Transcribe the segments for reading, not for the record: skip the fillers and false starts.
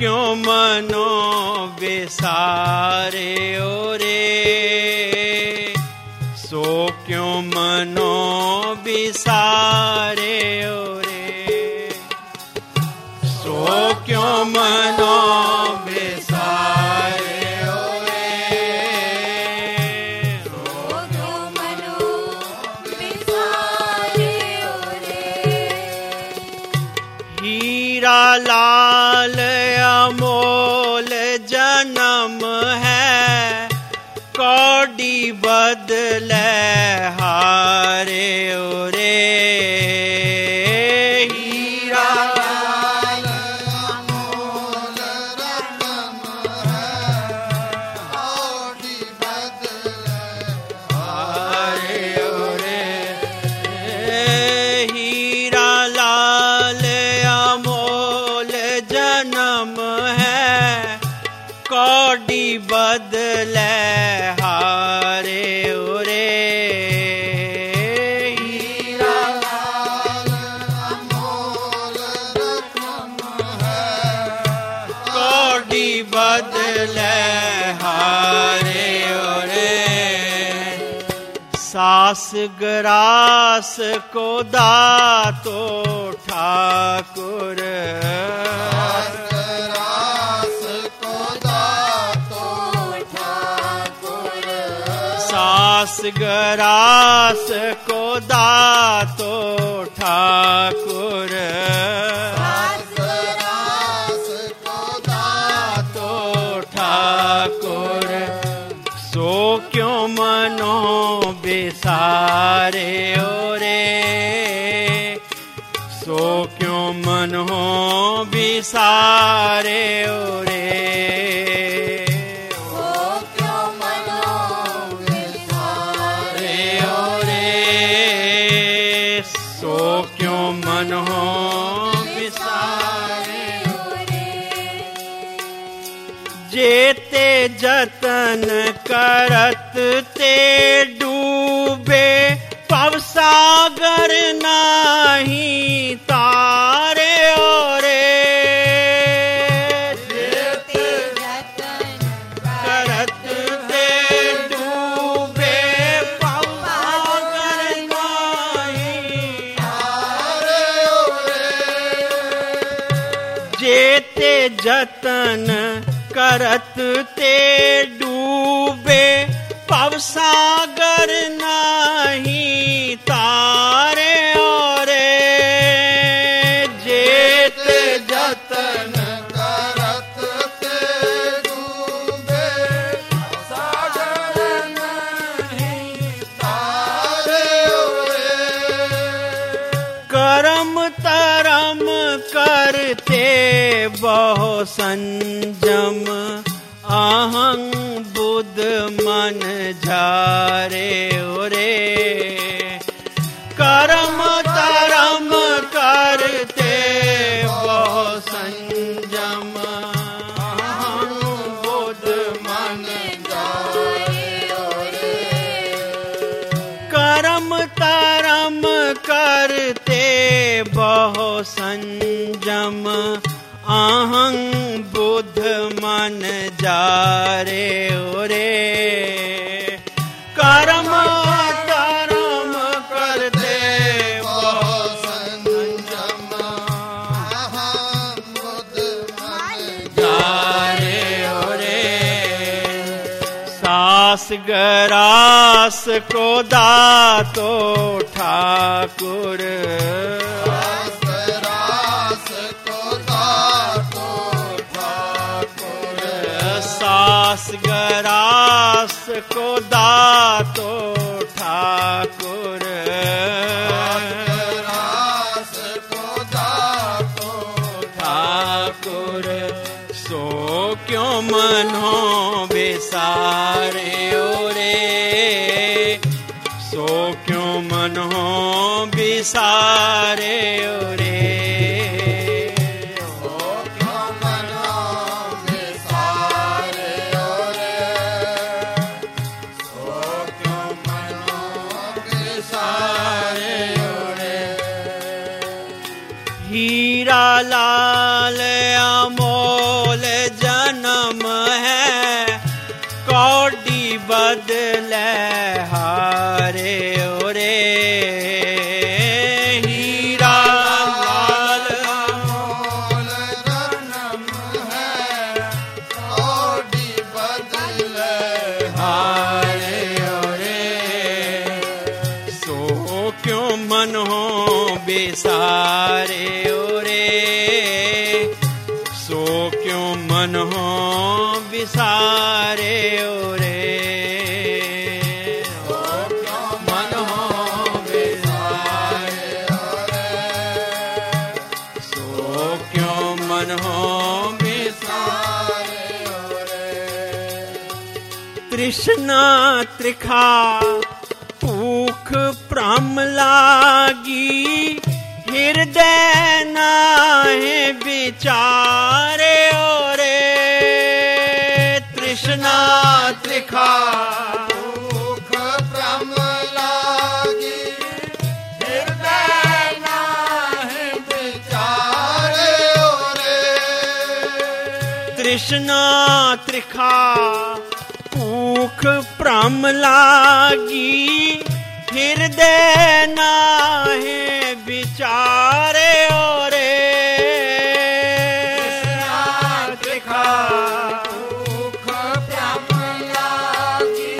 क्यों मनो बिसारे रे, सो क्यों मनो बिसारे रे, सो क्यों मनो बिसारे रे, सो क्यों मनो बिसारे रे। हीरा लाल अमोल जन्म है, कौड़ी बदले हारे रे, हीरा लाल अमोल रत्न है, कौड़ी बदले हारे रे, हीरा लाल अमोल जन्म है, कौड़ी बदले हारे रे, हीरा लाल अमोल रत्न है, कौड़ी बदले हारे रे, सास ग्रास को दातो ठाकुर, रास को दातो ठाकुर, सास ग्रास को दातो ठाकुर, रास को दातो तो ठाकुर, सो क्यों मनो बिसारे रे, सो क्यों मनो बिसारे रे, सो क्यों मनो बिसारे रे, सो क्यों मनो बिसारे, जेते जतन करत ते डूबे, पवसागर नाही तारे रे, जेते जतन करत ते डूबे, पवसागर नाही जेते जतन करत ते डूबे, पवसागर नाही तारे रे, जेते जतन करत ते डूबे, सागर नहीं तारे रे। करम तरम करते बहु संजम, अहं बुध मन झारे रे, करम तरम करते बहु संजम, अहं बुध मन करम तरम करते बहु संजम, अहं बुध मन जारे रे, करम तरम करते बहु संजम, अहं बुध मन जारे रे, सास गरास को दातो ठाकुर, रास को दातो ठाकुर, सास गरास को दातो ठाकुर, रास को दातो ठाकुर, सो क्यों मनो बिसारे रे, सो क्यों मनो बिसारे रे, क्यों मनो बिसारे रे, सो क्यों मनो बिसारे रे। हीरा लाल अमोल मन हो बेसारे ओरे, सो क्यों मन हो बिसारे ओरे, सो क्यों मन हो बिसारे ओरे, सो क्यों मन हो बिसारे ओरे। तृष्णा त्रिखा भूख प्राम लागी, हृदय नाहे विचारे ओरे, तृष्णा त्रिखा भूख भ्रम लागी, हृदय नाहि विचारे ओरे, तृष्णा त्रिखा भूख प्राम लागी, हृदय नाहे विचारे ओरे, त्रिखा भूख भ्रम लागी,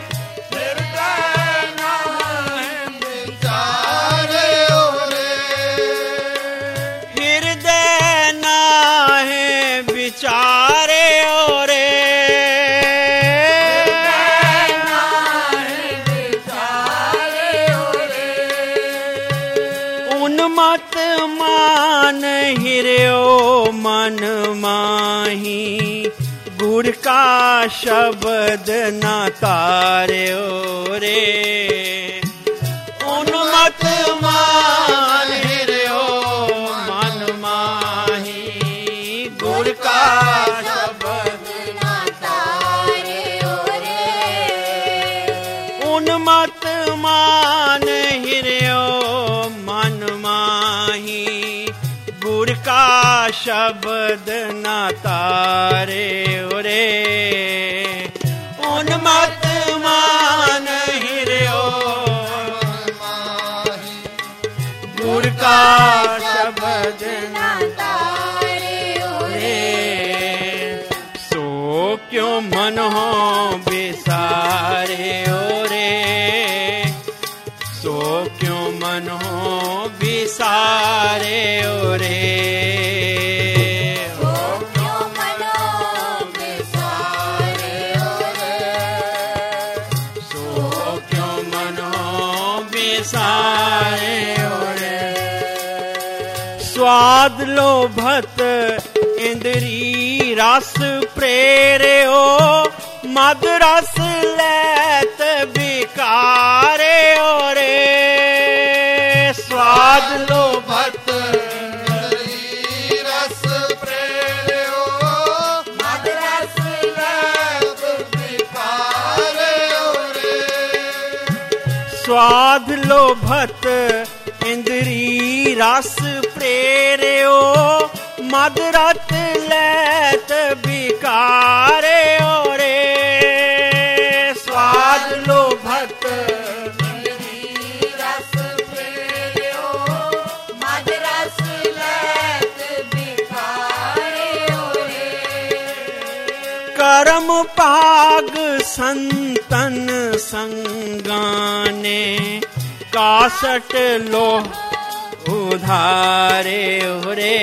हृदय नाहि विचारे ओरे, हृदय नाहे विचारे ओरे, मत मान हिर्यो मन माही, गुर का शब्द न तार्यो रे, उन्मत मान हिर्यो मन माही, गुर का शब्द न तार्यो रे, उन्मत मान हिर्यो मन माही, गुर का शब्द न तारे रे, उन्मत मान हिर्यो माही, गुर का शब्द न न तार्यो रे, सो क्यों मन हो बेसारे ओरे, सो क्यों मन हो बिसारे ओरे, सो क्यों मन हो बिसारे ओरे, सो क्यों मन हो बिसारे ओरे, स्वाद लोभत इंद्री रस प्रेरे हो, मद रस लैत बिकारे ओरे, स्वाद लोभत रस प्रेर्यो, मद रस लैत बिकारे ओरे, स्वाद लोभत इंद्री रस प्रेर्यो, मद रस लैत बिकारे ओरे, स्वाद लोभत रस प्रेर्यो, मद रस लैत बिकारे ओरे, कर्म पाग संतन संगाने, कासट लो उधारे रे,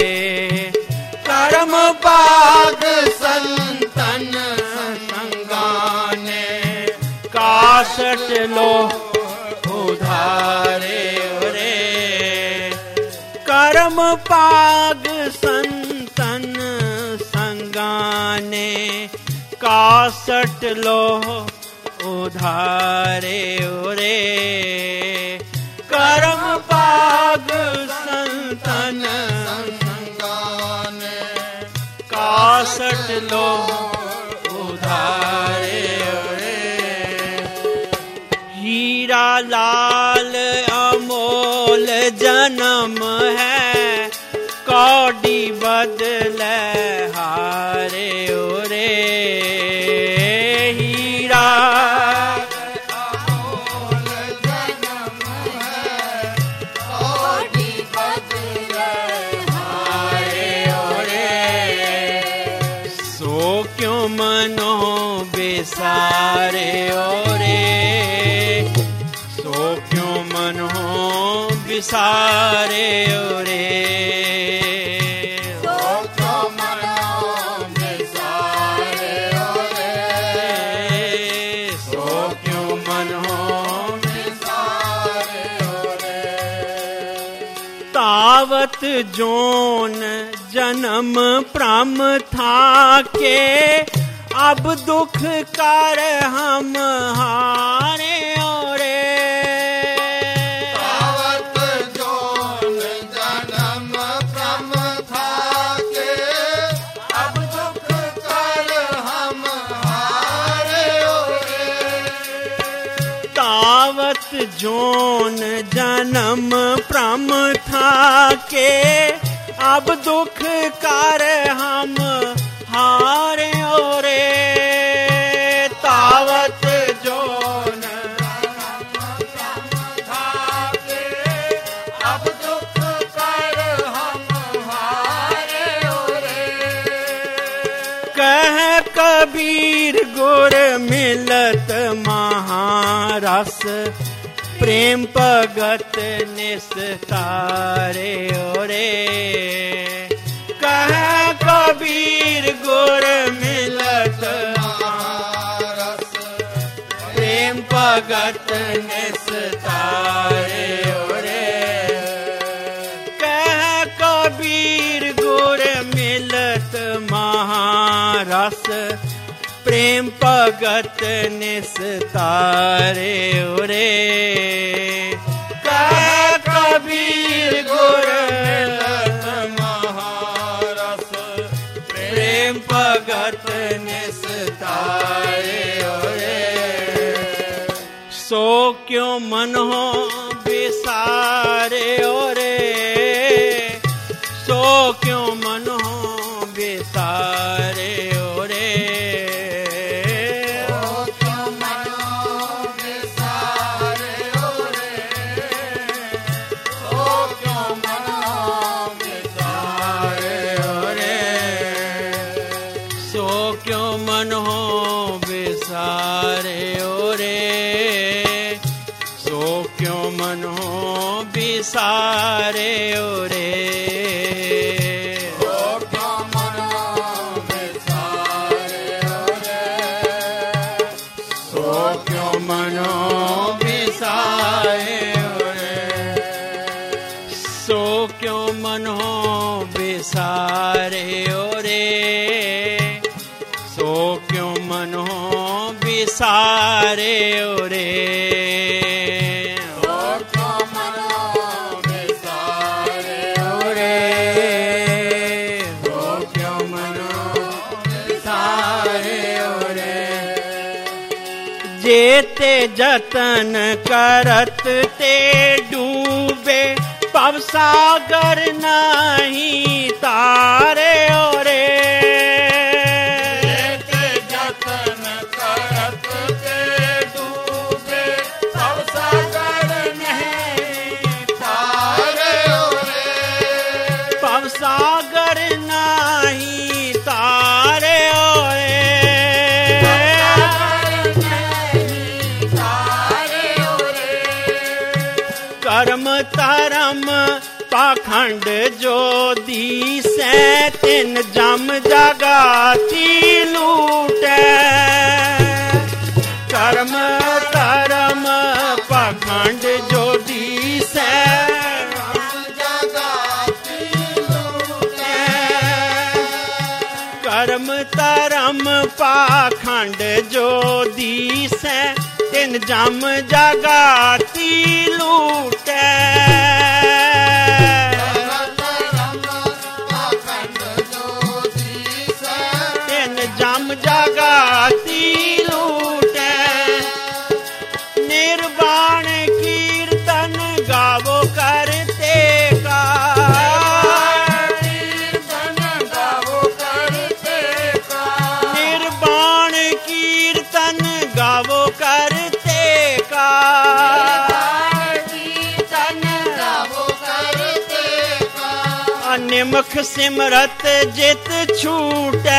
कर्म पाग संतन संगाने, कासट लो उधारे रे, कर्म पाग संतन संगाने, कासट लो उधारे रे, कर्म पाग संतन संगाने, कासट लो उधारे रे, हीरा लाल अमोल जन्म है, कौड़ी बदले हारे ओरे, हीरा अमोल जन्म है, कोटि बदले हारे ओरे, सो क्यों मनो बेसारे ओरे, सो क्यों मनो बिसारे रे। सो क्यों मनो बिसारे रे, सो क्यों मन हो बिसारे रे। तावत जोन जन्म प्रम था के, अब दुख कर हम हारे रे। तावत जोन जन्म प्रम था के, अब दुख कर हम हारे रे। तावत जोन जन्म प्रम था के, अब दुख कर हम हारे रे। तावत जोन था के, अब दुख कर हम हारे रे। कह कबीर गुर मिलत महारस, प्रेम भगत निस्तारे रे। कह कबीर गुर मिलत महारस, प्रेम भगत निस्तारे रे। कह कबीर गुर मिलत महारस, प्रेम भगत निस्तारे रे। कह कबीर गुर मिलत महारस, प्रेम भगत निस्तारे रे। सो क्यों मन हो बिसारे रे, सो क्यों मन हो बिसारे रे। सो क्यों मनो बिसारे रे, सो क्यों मनो बिसारे रे। सो क्यों मन हो बिसारे रे, सो क्यों मन हो बिसारे रे। सो क्यों मनो बिसारे रे, सो क्यों मन हो बिसारे रे। सो क्यों मन हो बिसारे रे, सो क्यों मन हो बिसारे रे। सो क्यों मनो बिसारे रे, सो क्यों मन हो बिसारे रे। जेते जतन करत ते डूबे, पव सागर नहीं तारे रे। जेते जतन करत ते डूबे, पव सागर नहीं तारे रे। पव सागर नहीं तारे रे। कर्म धर्म पाखंड जो दिसै, तिन जम जगाती लूटै। कर्म धर्म पाखंड जो दिसै, कर्म धर्म पाखंड जो दिसै, तिन जम जगाती लूटै। तिन जम जगाती लूटै। निर्वाण कीर्तन गावो करते का, निर्वाण कीर्तन गावो करते का। निमख सिमरत जित छूटै।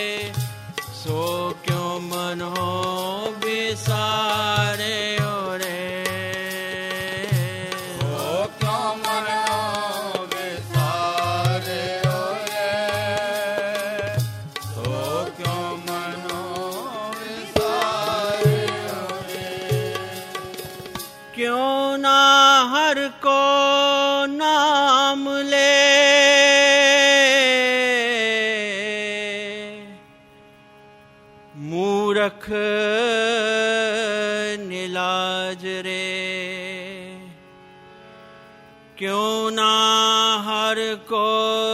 मनो बिसारे रे सो क्यों मनो बिसारे रे सो क्यों मनो बिसारे रे क्यों ना हर को नाम ले मूरख निलाज रे क्यों ना हर को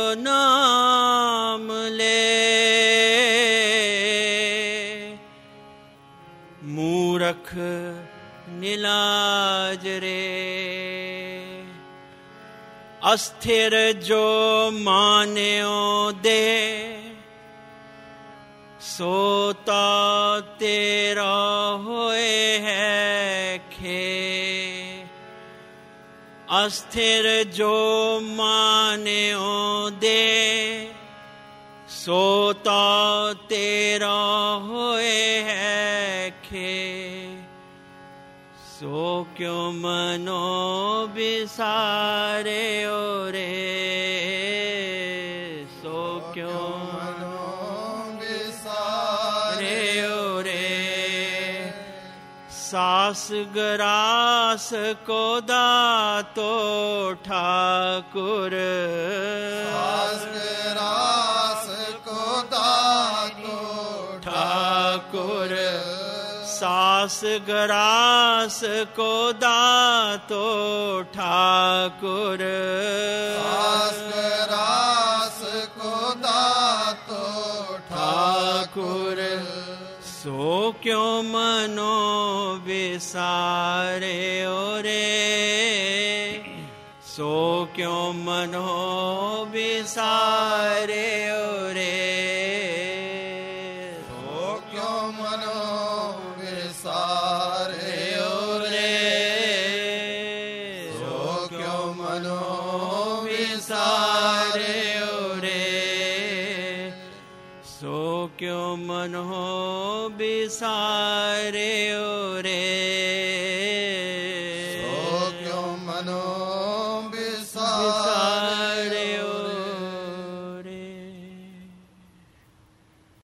नाम ले मूरख निलाज रे अस्थिर जो मान्यो दे सोता तेरा होए है खे अस्थिर जो मान्यो दे सोता तेरा होए है खे सो क्यों मनो बिसारे रे सो क्यों सास गरास को दातो ठाकुर सास गरास को दातो ठाकुर सास गरास को दातो ठाकुर सास गरास को दातो ठाकुर सो क्यों मनो बिसारे रे सो क्यों मनो बिसारे रे सो क्यों मनो बिसारे रे सो क्यों मनो बिसारे रे सो क्यों मनो बिसारे रे सो क्यों मनो बिसारे